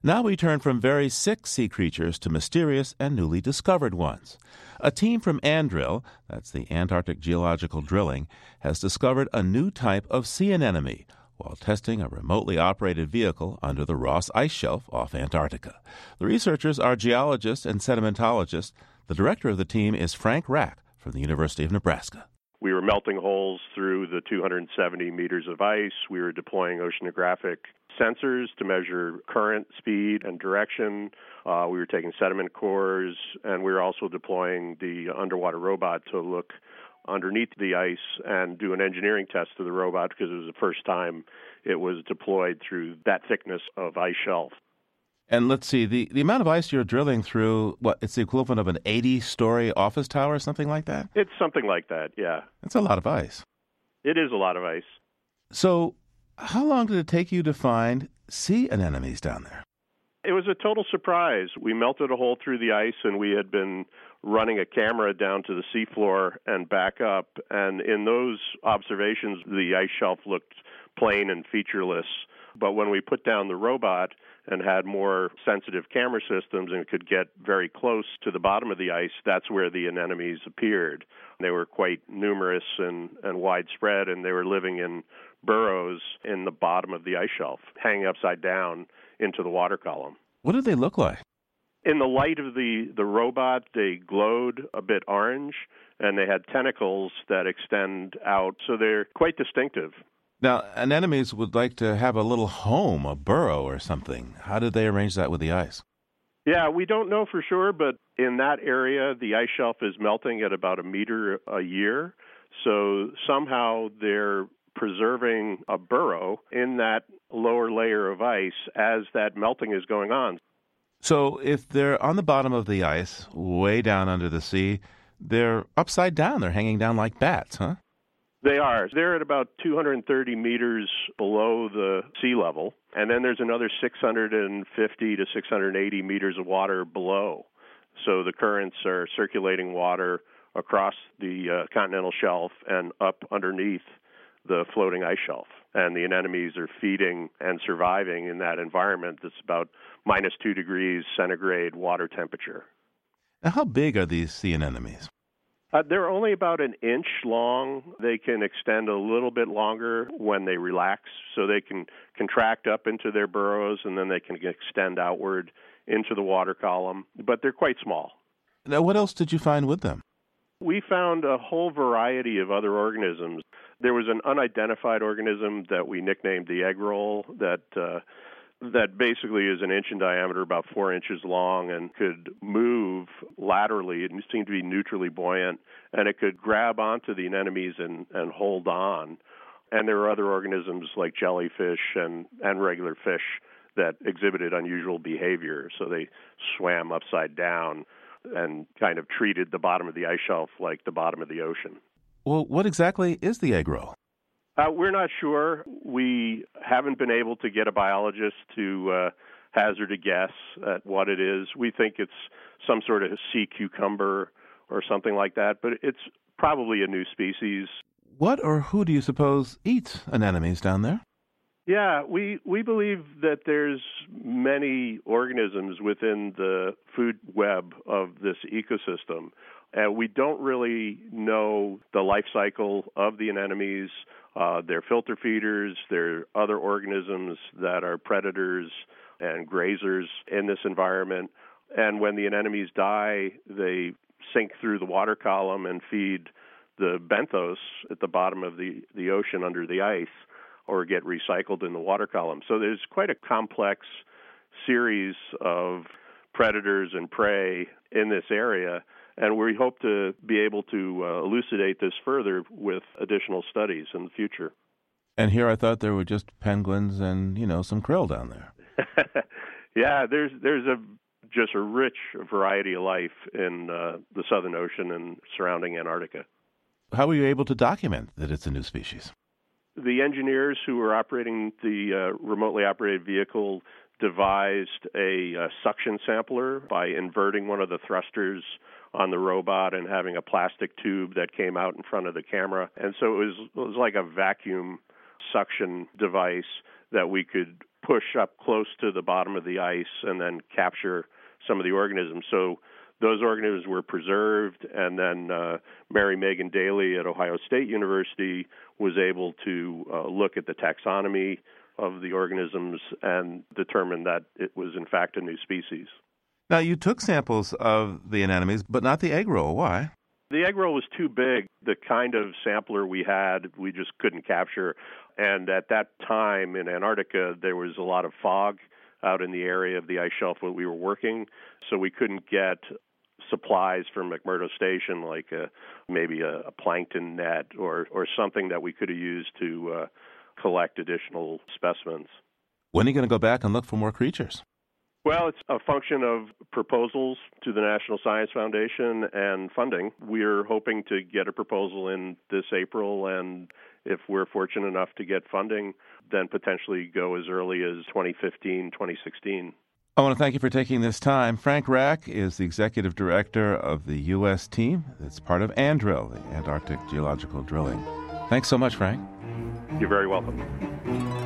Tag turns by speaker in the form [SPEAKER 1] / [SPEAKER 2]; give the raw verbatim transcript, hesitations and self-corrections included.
[SPEAKER 1] Now we turn from very sick sea creatures to mysterious and newly discovered ones. A team from Andrill, that's the Antarctic Geological Drilling, has discovered a new type of sea anemone while testing a remotely operated vehicle under the Ross Ice Shelf off Antarctica. The researchers are geologists and sedimentologists. The director of the team is Frank Rack from the University of Nebraska.
[SPEAKER 2] We were melting holes through the two hundred seventy meters of ice. We were deploying oceanographic sensors to measure current, speed, and direction. Uh, we were taking sediment cores, and we were also deploying the underwater robot to look underneath the ice and do an engineering test of the robot because it was the first time it was deployed through that thickness of ice shelf.
[SPEAKER 1] And let's see, the, the amount of ice you're drilling through, what, it's the equivalent of an eighty-story office tower or something like that?
[SPEAKER 2] It's something like that, yeah.
[SPEAKER 1] That's a lot of ice.
[SPEAKER 2] It is a lot of ice.
[SPEAKER 1] So how long did it take you to find sea anemones down there?
[SPEAKER 2] It was a total surprise. We melted a hole through the ice, and we had been running a camera down to the seafloor and back up. And in those observations, the ice shelf looked plain and featureless. But when we put down the robot and had more sensitive camera systems and could get very close to the bottom of the ice, that's where the anemones appeared. They were quite numerous and, and widespread, and they were living in burrows in the bottom of the ice shelf, hanging upside down into the water column.
[SPEAKER 1] What did they look like?
[SPEAKER 2] In the light of the, the robot, they glowed a bit orange, and they had tentacles that extend out, so they're quite distinctive.
[SPEAKER 1] Now, anemones would like to have a little home, a burrow or something. How did they arrange that with the ice?
[SPEAKER 2] Yeah, we don't know for sure, but in that area, the ice shelf is melting at about a meter a year. So somehow they're preserving a burrow in that lower layer of ice as that melting is going on.
[SPEAKER 1] So if they're on the bottom of the ice, way down under the sea, they're upside down. They're hanging down like bats, huh?
[SPEAKER 2] They are. They're at about two hundred thirty meters below the sea level, and then there's another six hundred fifty to six hundred eighty meters of water below. So the currents are circulating water across the uh, continental shelf and up underneath the floating ice shelf. And the anemones are feeding and surviving in that environment that's about minus two degrees centigrade water temperature.
[SPEAKER 1] Now, how big are these sea anemones?
[SPEAKER 2] Uh, they're only about an inch long. They can extend a little bit longer when they relax, so they can contract up into their burrows, and then they can extend outward into the water column. But they're quite small.
[SPEAKER 1] Now, what else did you find with them?
[SPEAKER 2] We found a whole variety of other organisms. There was an unidentified organism that we nicknamed the egg roll that uh, that basically is an inch in diameter, about four inches long, and could move laterally. It seemed to be neutrally buoyant, and it could grab onto the anemones and, and hold on. And there were other organisms like jellyfish and, and regular fish that exhibited unusual behavior. So they swam upside down and kind of treated the bottom of the ice shelf like the bottom of the ocean.
[SPEAKER 1] Well, what exactly is the egg roll?
[SPEAKER 2] Uh, we're not sure. We haven't been able to get a biologist to uh, hazard a guess at what it is. We think it's some sort of sea cucumber or something like that, but it's probably a new species.
[SPEAKER 1] What or who do you suppose eats anemones down there?
[SPEAKER 2] Yeah, we, we believe that there's many organisms within the food web of this ecosystem. And we don't really know the life cycle of the anemones. Uh, they're filter feeders. They're other organisms that are predators and grazers in this environment. And when the anemones die, they sink through the water column and feed the benthos at the bottom of the, the ocean under the ice, or get recycled in the water column. So there's quite a complex series of predators and prey in this area, and we hope to be able to uh, elucidate this further with additional studies in the future.
[SPEAKER 1] And here I thought there were just penguins and, you know, some krill down there.
[SPEAKER 2] Yeah, there's there's a just a rich variety of life in uh, the Southern Ocean and surrounding Antarctica.
[SPEAKER 1] How were you able to document that it's a new species?
[SPEAKER 2] The engineers who were operating the uh, remotely operated vehicle devised a, a suction sampler by inverting one of the thrusters on the robot and having a plastic tube that came out in front of the camera. And so it was, it was like a vacuum suction device that we could push up close to the bottom of the ice and then capture some of the organisms. So those organisms were preserved, and then uh, Mary Megan Daly at Ohio State University was able to uh, look at the taxonomy of the organisms and determine that it was, in fact, a new species.
[SPEAKER 1] Now, you took samples of the anemones, but not the egg roll. Why?
[SPEAKER 2] The egg roll was too big. The kind of sampler we had, we just couldn't capture. And at that time in Antarctica, there was a lot of fog out in the area of the ice shelf where we were working, so we couldn't get supplies from McMurdo Station, like a, maybe a, a plankton net or, or something that we could have used to uh, collect additional specimens.
[SPEAKER 1] When are you going to go back and look for more creatures?
[SPEAKER 2] Well, it's a function of proposals to the National Science Foundation and funding. We're hoping to get a proposal in this April, and if we're fortunate enough to get funding, then potentially go as early as twenty fifteen, twenty sixteen.
[SPEAKER 1] I want to thank you for taking this time. Frank Rack is the executive director of the U S team that's part of ANDRIL, the Antarctic Geological Drilling. Thanks so much, Frank.
[SPEAKER 2] You're very welcome.